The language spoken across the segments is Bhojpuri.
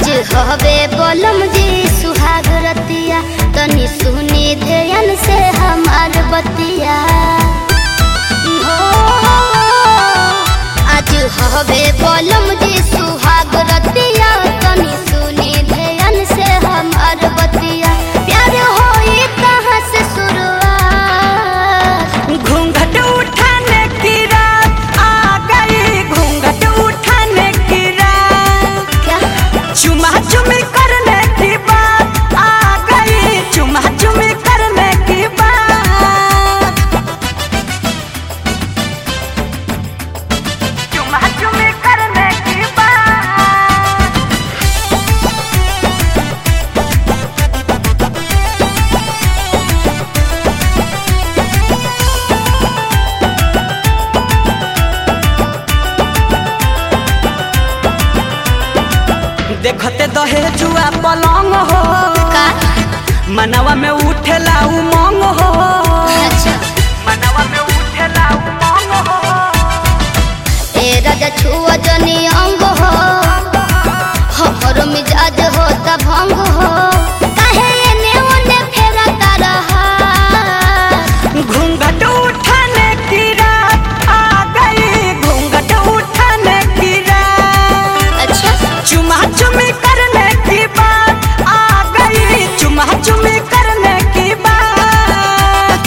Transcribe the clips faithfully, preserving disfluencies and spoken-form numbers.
हवे बोलम जी सुहाग रतिया तनी सुनी ध्यान से हमार बतिया हो आज हवे बोलम जी सुहाग रतिया तनी सुनी ध्यान से हमार बतिया प्यार होई कहाँ से शुरुआत घूंघट उठाने की रात आ गई घूंघट उठाने की रात क्या चुमा चुमी करने की बात आ गई चुमा चुमी करने की बात चुमा चुमी करने की बात देखते दहेजुआ पलंग हो का मनवा में उठेला उमंग हो अच्छा मनवा में उठेला उमंग हो ए राजा छुआ जनी अंग हो हमरो मिजाज हो तब भंग हो काहे एने ओने फेरता रहा घूंघट उठाने की रात आ गई घूंघट उठाने की रात अच्छा चुमा चुमी करने की बात आ गई चुमा चुमी करने की बात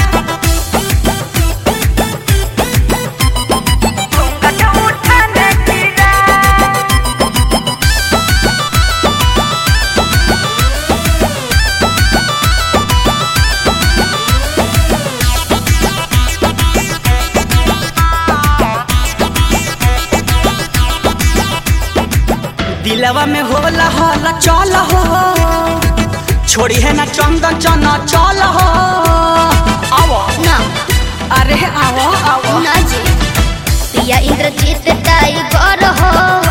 घूंघट उठाने की रात दिलवा में होला होला चल हो छोड़ी है ना चंदन चना चल हो आवो ना अरे आवो आवो ना जी पिया इंद्रजीत टाइगर हो